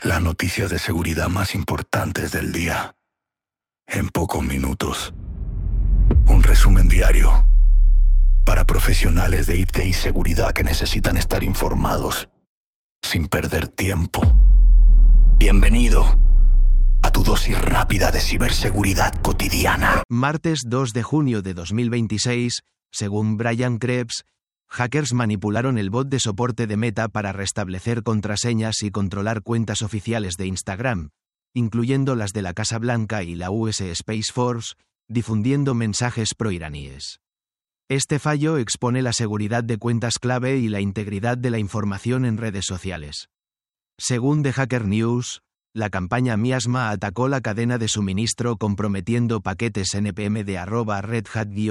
Las noticias de seguridad más importantes del día. En pocos minutos. Un resumen diario. Para profesionales de IT y seguridad que necesitan estar informados. Sin perder tiempo. Bienvenido a tu dosis rápida de ciberseguridad cotidiana. Martes 2 de junio de 2026, según Brian Krebs, hackers manipularon el bot de soporte de Meta para restablecer contraseñas y controlar cuentas oficiales de Instagram, incluyendo las de la Casa Blanca y la US Space Force, difundiendo mensajes proiraníes. Este fallo expone la seguridad de cuentas clave y la integridad de la información en redes sociales. Según The Hacker News, la campaña Miasma atacó la cadena de suministro comprometiendo paquetes NPM de @Red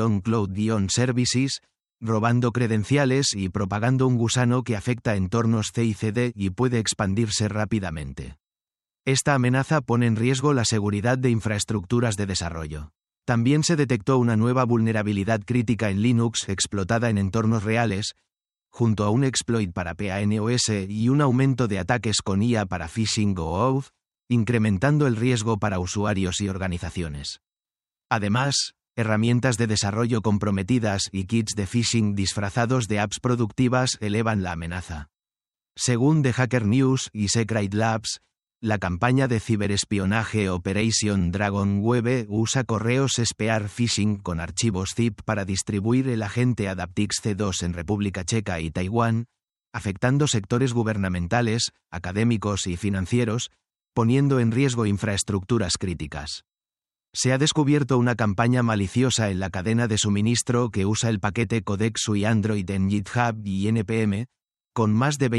Hat-Cloud-Services, robando credenciales y propagando un gusano que afecta entornos CICD y puede expandirse rápidamente. Esta amenaza pone en riesgo la seguridad de infraestructuras de desarrollo. También se detectó una nueva vulnerabilidad crítica en Linux explotada en entornos reales, junto a un exploit para PANOS y un aumento de ataques con IA para phishing o OAuth, incrementando el riesgo para usuarios y organizaciones. Además, herramientas de desarrollo comprometidas y kits de phishing disfrazados de apps productivas elevan la amenaza. Según The Hacker News y Secret Labs, la campaña de ciberespionaje Operation Dragon Web usa correos spear phishing con archivos zip para distribuir el agente Adaptix C2 en República Checa y Taiwán, afectando sectores gubernamentales, académicos y financieros, poniendo en riesgo infraestructuras críticas. Se ha descubierto una campaña maliciosa en la cadena de suministro que usa el paquete Codex UI Android en GitHub y NPM, con más de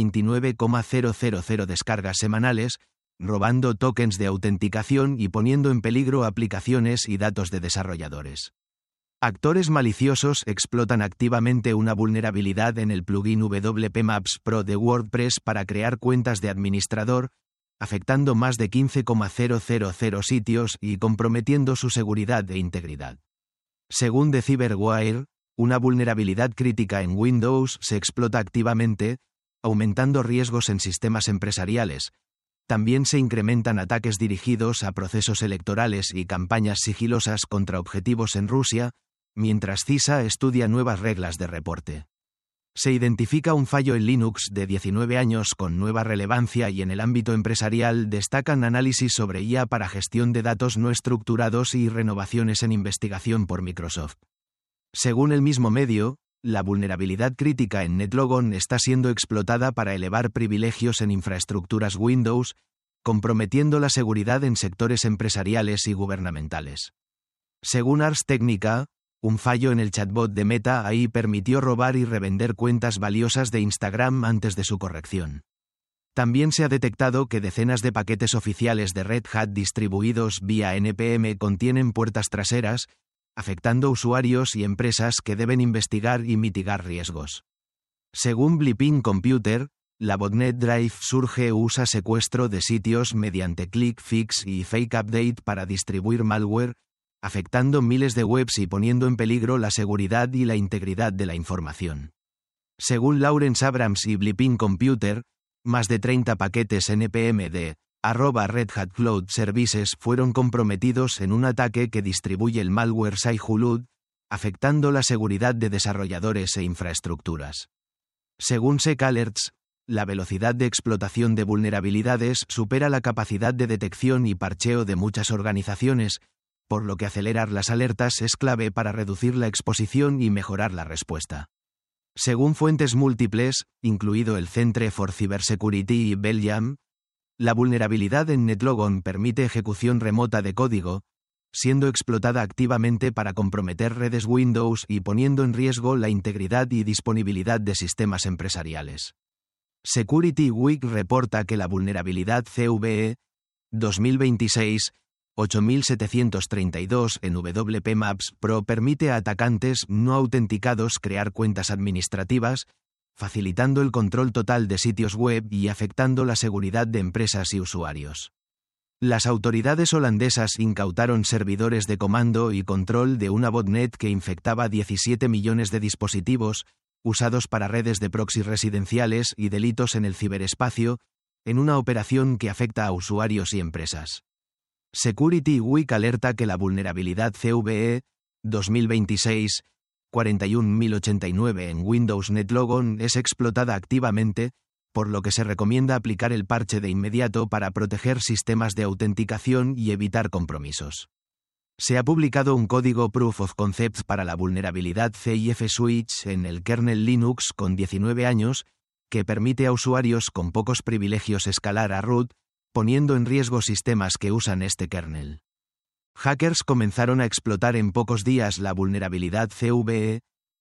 29,000 descargas semanales, robando tokens de autenticación y poniendo en peligro aplicaciones y datos de desarrolladores. Actores maliciosos explotan activamente una vulnerabilidad en el plugin WP Maps Pro de WordPress para crear cuentas de administrador, afectando más de 15,000 sitios y comprometiendo su seguridad e integridad. Según The CyberWire, una vulnerabilidad crítica en Windows se explota activamente, aumentando riesgos en sistemas empresariales. También se incrementan ataques dirigidos a procesos electorales y campañas sigilosas contra objetivos en Rusia, mientras CISA estudia nuevas reglas de reporte. Se identifica un fallo en Linux de 19 años con nueva relevancia y en el ámbito empresarial destacan análisis sobre IA para gestión de datos no estructurados y renovaciones en investigación por Microsoft. Según el mismo medio, la vulnerabilidad crítica en NetLogon está siendo explotada para elevar privilegios en infraestructuras Windows, comprometiendo la seguridad en sectores empresariales y gubernamentales. Según Ars Technica, un fallo en el chatbot de Meta AI permitió robar y revender cuentas valiosas de Instagram antes de su corrección. También se ha detectado que decenas de paquetes oficiales de Red Hat distribuidos vía NPM contienen puertas traseras, afectando usuarios y empresas que deben investigar y mitigar riesgos. Según Blipping Computer, la botnet Drive Surge usa secuestro de sitios mediante click fix y fake update para distribuir malware, afectando miles de webs y poniendo en peligro la seguridad y la integridad de la información. Según Lawrence Abrams y Blipping Computer, más de 30 paquetes NPM de @Red Hat Cloud Services fueron comprometidos en un ataque que distribuye el malware Sci-Hulud, afectando la seguridad de desarrolladores e infraestructuras. Según SecAlerts, la velocidad de explotación de vulnerabilidades supera la capacidad de detección y parcheo de muchas organizaciones, por lo que acelerar las alertas es clave para reducir la exposición y mejorar la respuesta. Según fuentes múltiples, incluido el Centre for Cybersecurity y Belgium, la vulnerabilidad en NetLogon permite ejecución remota de código, siendo explotada activamente para comprometer redes Windows y poniendo en riesgo la integridad y disponibilidad de sistemas empresariales. Security Week reporta que la vulnerabilidad CVE 2026-8732 en WP Maps Pro permite a atacantes no autenticados crear cuentas administrativas, facilitando el control total de sitios web y afectando la seguridad de empresas y usuarios. Las autoridades holandesas incautaron servidores de comando y control de una botnet que infectaba 17 millones de dispositivos, usados para redes de proxy residenciales y delitos en el ciberespacio, en una operación que afecta a usuarios y empresas. Security Week alerta que la vulnerabilidad CVE 2026-41089 en Windows NetLogon es explotada activamente, por lo que se recomienda aplicar el parche de inmediato para proteger sistemas de autenticación y evitar compromisos. Se ha publicado un código Proof of Concept para la vulnerabilidad CIF Switch en el kernel Linux con 19 años, que permite a usuarios con pocos privilegios escalar a root, poniendo en riesgo sistemas que usan este kernel. Hackers comenzaron a explotar en pocos días la vulnerabilidad CVE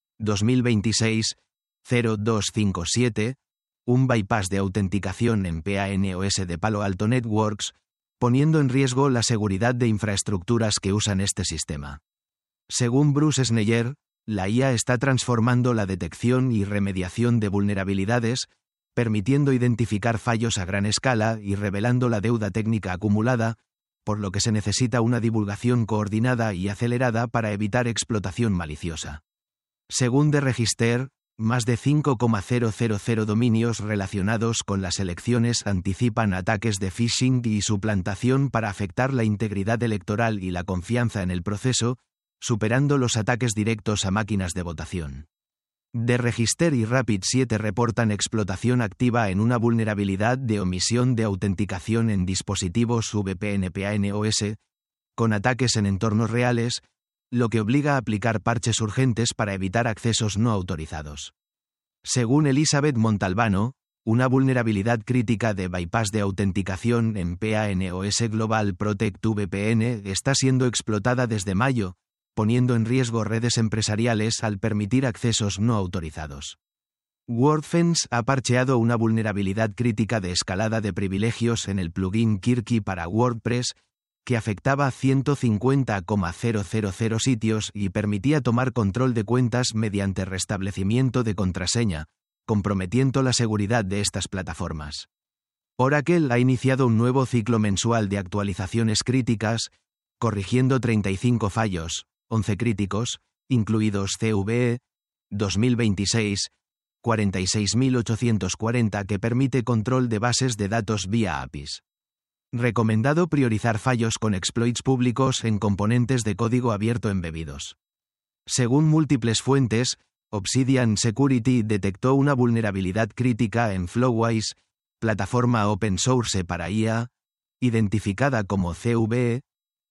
2026-0257, un bypass de autenticación en PANOS de Palo Alto Networks, poniendo en riesgo la seguridad de infraestructuras que usan este sistema. Según Bruce Schneier, la IA está transformando la detección y remediación de vulnerabilidades, permitiendo identificar fallos a gran escala y revelando la deuda técnica acumulada, por lo que se necesita una divulgación coordinada y acelerada para evitar explotación maliciosa. Según The Register, más de 5,000 dominios relacionados con las elecciones anticipan ataques de phishing y suplantación para afectar la integridad electoral y la confianza en el proceso, superando los ataques directos a máquinas de votación. The Register y Rapid7 reportan explotación activa en una vulnerabilidad de omisión de autenticación en dispositivos VPN-PANOS, con ataques en entornos reales, lo que obliga a aplicar parches urgentes para evitar accesos no autorizados. Según Elizabeth Montalbano, una vulnerabilidad crítica de bypass de autenticación en PANOS Global Protect VPN está siendo explotada desde mayo, poniendo en riesgo redes empresariales al permitir accesos no autorizados. WordFence ha parcheado una vulnerabilidad crítica de escalada de privilegios en el plugin Kirky para WordPress, que afectaba 150,000 sitios y permitía tomar control de cuentas mediante restablecimiento de contraseña, comprometiendo la seguridad de estas plataformas. Oracle ha iniciado un nuevo ciclo mensual de actualizaciones críticas, corrigiendo 35 fallos, 11 críticos, incluidos CVE 2026-46840 que permite control de bases de datos vía APIs. Recomendado priorizar fallos con exploits públicos en componentes de código abierto embebidos. Según múltiples fuentes, Obsidian Security detectó una vulnerabilidad crítica en Flowwise, plataforma open source para IA, identificada como CVE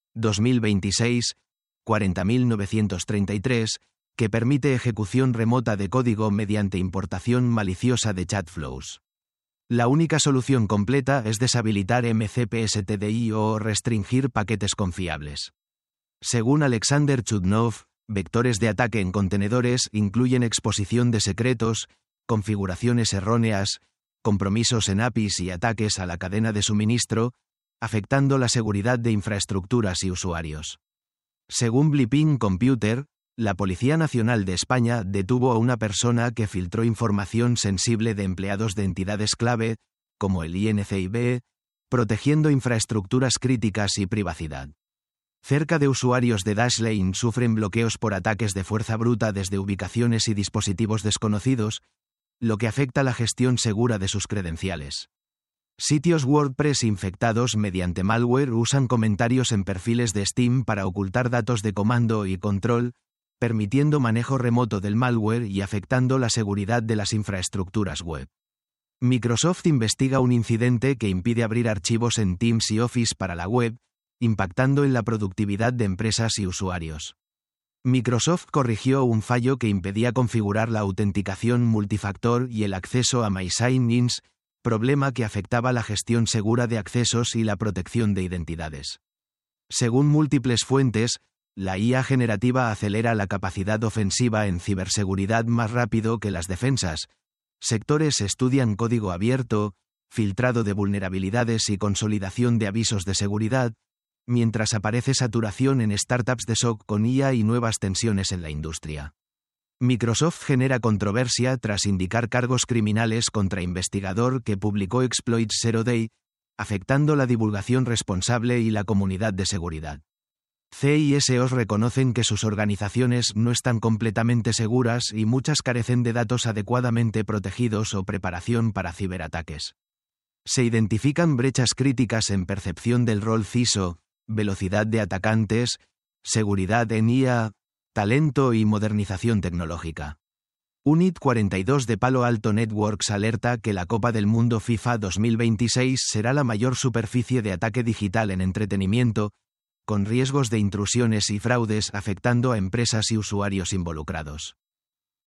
2026-40933, que permite ejecución remota de código mediante importación maliciosa de chat flows. La única solución completa es deshabilitar MCPSTDI o restringir paquetes confiables. Según Alexander Chudnov, vectores de ataque en contenedores incluyen exposición de secretos, configuraciones erróneas, compromisos en APIs y ataques a la cadena de suministro, afectando la seguridad de infraestructuras y usuarios. Según Blipping Computer, la Policía Nacional de España detuvo a una persona que filtró información sensible de empleados de entidades clave, como el INCIB, protegiendo infraestructuras críticas y privacidad. Cerca de usuarios de Dashlane sufren bloqueos por ataques de fuerza bruta desde ubicaciones y dispositivos desconocidos, lo que afecta la gestión segura de sus credenciales. Sitios WordPress infectados mediante malware usan comentarios en perfiles de Steam para ocultar datos de comando y control, permitiendo manejo remoto del malware y afectando la seguridad de las infraestructuras web. Microsoft investiga un incidente que impide abrir archivos en Teams y Office para la web, impactando en la productividad de empresas y usuarios. Microsoft corrigió un fallo que impedía configurar la autenticación multifactor y el acceso a MySign-ins, problema que afectaba la gestión segura de accesos y la protección de identidades. Según múltiples fuentes, la IA generativa acelera la capacidad ofensiva en ciberseguridad más rápido que las defensas. Sectores estudian código abierto, filtrado de vulnerabilidades y consolidación de avisos de seguridad, mientras aparece saturación en startups de SOC con IA y nuevas tensiones en la industria. Microsoft genera controversia tras indicar cargos criminales contra investigador que publicó exploits Zero Day, afectando la divulgación responsable y la comunidad de seguridad. CISOs reconocen que sus organizaciones no están completamente seguras y muchas carecen de datos adecuadamente protegidos o preparación para ciberataques. Se identifican brechas críticas en percepción del rol CISO, velocidad de atacantes, seguridad en IA, talento y modernización tecnológica. Unit 42 de Palo Alto Networks alerta que la Copa del Mundo FIFA 2026 será la mayor superficie de ataque digital en entretenimiento, con riesgos de intrusiones y fraudes afectando a empresas y usuarios involucrados.